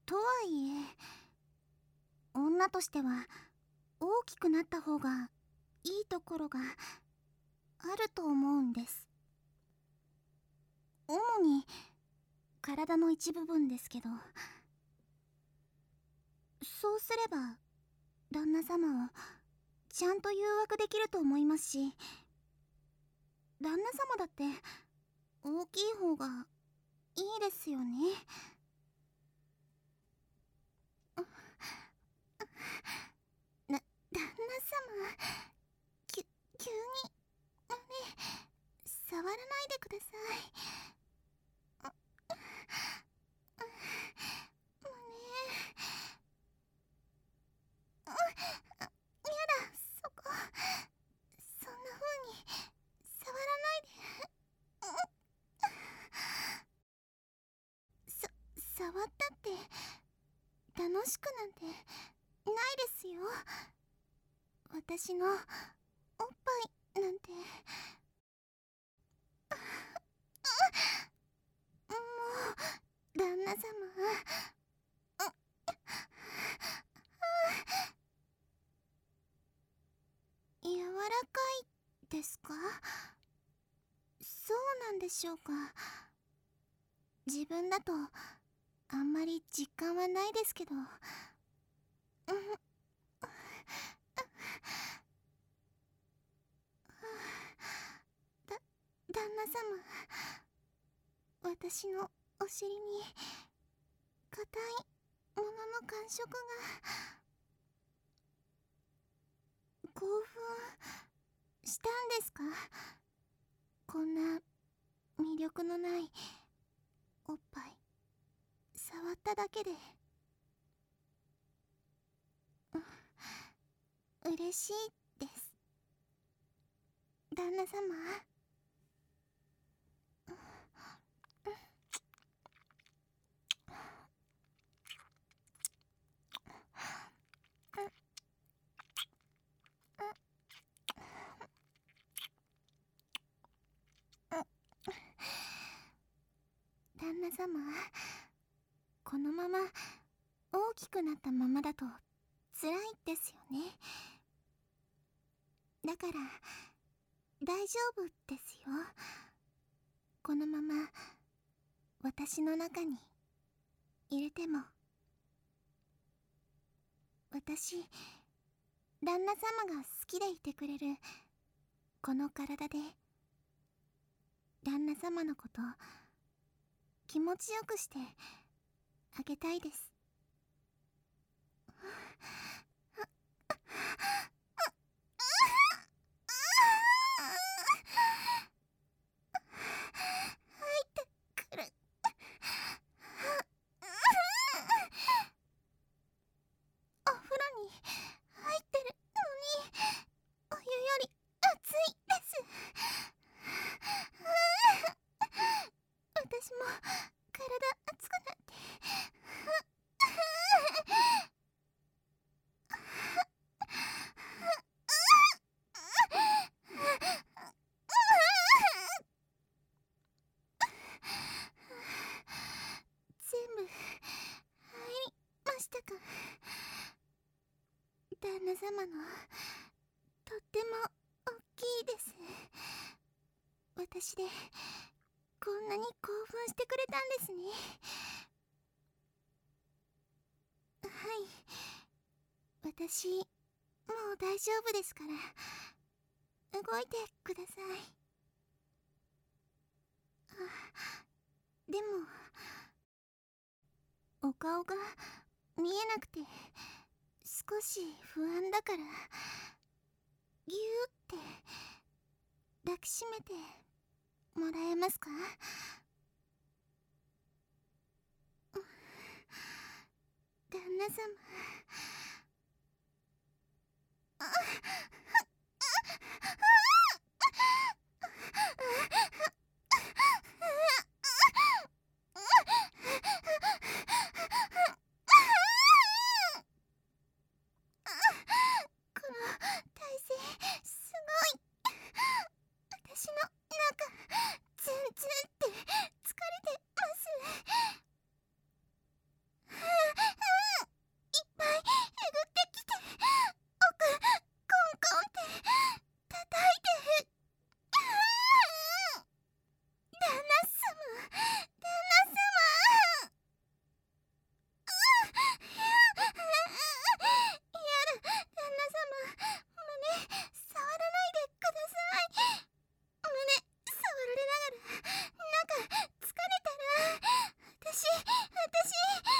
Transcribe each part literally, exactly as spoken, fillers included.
とはいえ、女としては大きくなった方がいいところがあると思うんです。主に体の一部分ですけど、そうすれば旦那様をちゃんと誘惑できると思いますし、旦那様だって大きい方がいいですよね。な、旦那様、きゅ急に胸触らないでください。胸、やだ、そこ、そんな風に触らないで。さ、触ったって楽しくなんてないですよ。私のおっぱいなんて。もう旦那様、柔らかいですか？そうなんでしょうか。自分だとあんまり実感はないですけど。だ、旦那様、私のお尻に硬いものの感触が。興奮したんですか？こんな魅力のないおっぱい触っただけで。嬉しいです、旦那様。旦那様、このまま大きくなったままだと辛いですよね。だから大丈夫ですよ。このまま私の中に入れても。私、旦那様が好きでいてくれるこの体で、旦那様のこと気持ちよくしてあげたいです。入ってくる。お風呂に入ってるのにお湯より熱いです。私も体熱くなって。全部入りましたか？旦那様のとっても大きいです。私でこんなに興奮してくれたんですね。はい、私もう大丈夫ですから、動いてください。あ、でもお顔が見えなくて少し不安だから、ぎゅーって抱きしめてもらえますか？旦那様。あこの体勢すごい。私の中ツンツンって疲れてます。 私私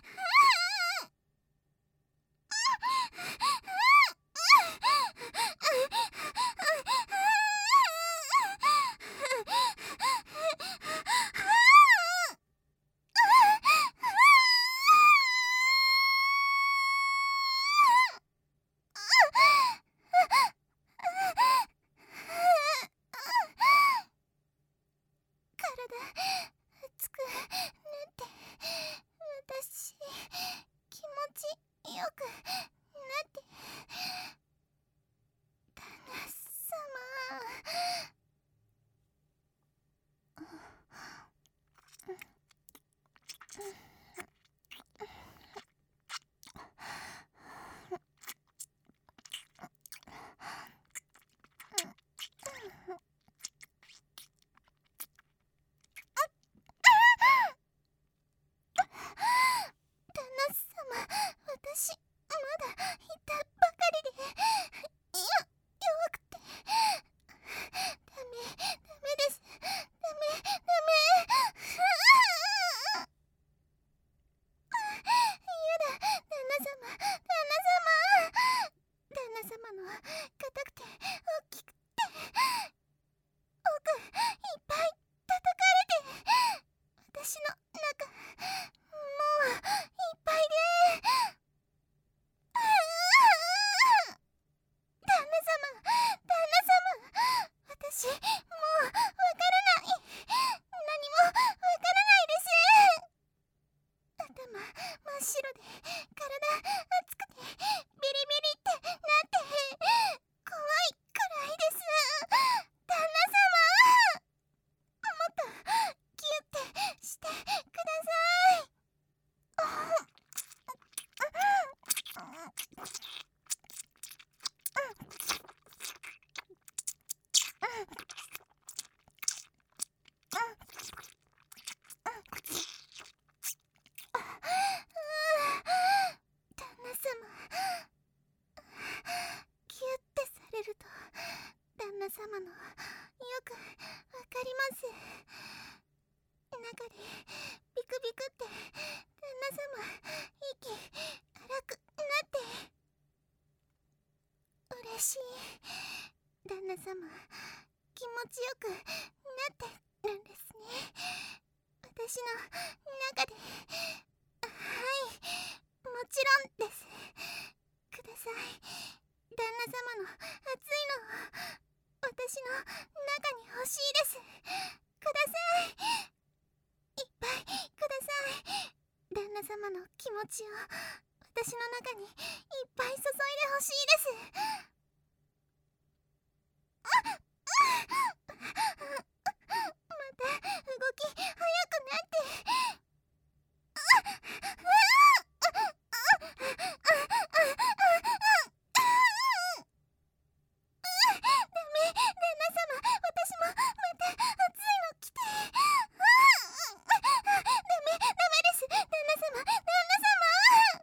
熱くなって私気持ちよくなって旦那様旦那様、私まだいたばかりで、いや弱くてダメダメです、ダメダメやだ、旦那様、旦那様旦那様の硬くて大きくて奥いっぱい叩かれて私の中もういっぱいで旦那様、旦那様、私もうわからない、何もわからないです。頭真っ白で体熱くてビリビリってなって怖いくらいです。旦那様、もっとギュッてしてください。旦那様、ギュッてされると旦那様のよくわかります。中でビクビクって旦那様息荒くなって嬉しい。旦那様気持ちよくなってるんですね、私の中で。はい、もちろんです。ください、旦那様の熱いのを私の中に欲しいです。ください、いっぱいください。旦那様の気持ちを私の中にいっぱい注いでほしいです。また動き速くなってダメ、旦那様、私もまた熱いの来てダメ、ダメです、旦那様、旦那様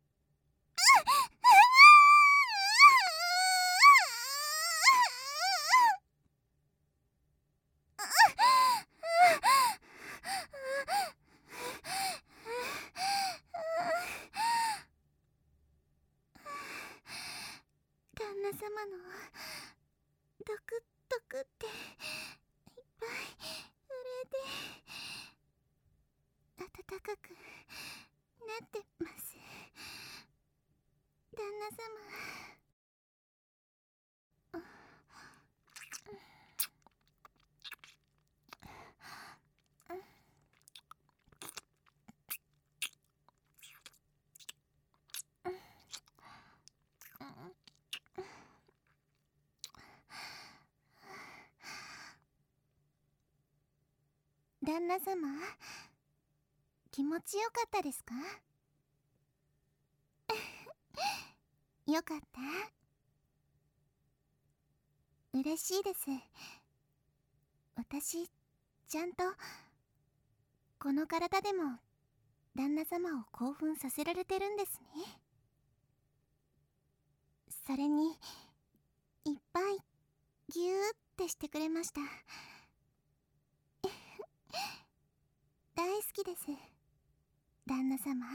旦那様のドクドクっていっぱい触れて暖かくなってます。旦那様、旦那様、気持ちよかったですか？よかった。嬉しいです。私ちゃんとこの体でも旦那様を興奮させられてるんですね。それにいっぱいギューってしてくれました。大好きです。 旦那様。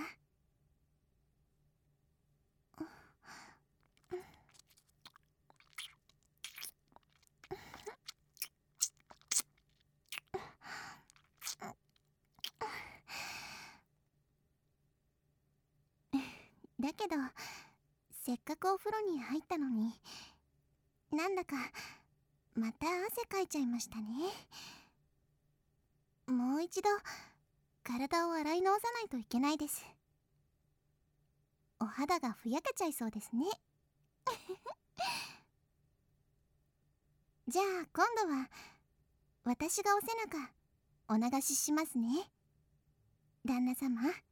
だけどせっかくお風呂に入ったのに、なんだかまた汗かいちゃいましたね。もう一度体を洗い直さないといけないです。お肌がふやけちゃいそうですね。じゃあ今度は私がお背中お流ししますね、旦那様。